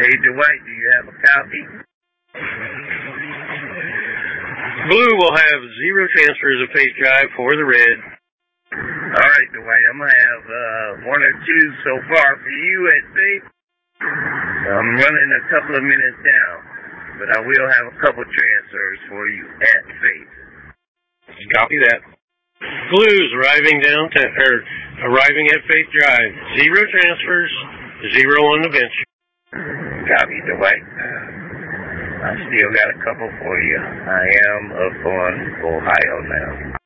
Hey, Dwight, do you have a copy? Blue will have 0 transfers of Faith Drive for the red. All right, Dwight, I'm going to have 1 or 2 so far for you at Faith. I'm running a couple of minutes down, but I will have a couple transfers for you at Faith. Copy that. Blues arriving at Faith Drive. 0 transfers, 0 on the bench. Copy, Dwight. I still got a couple for you. I am up on Ohio now.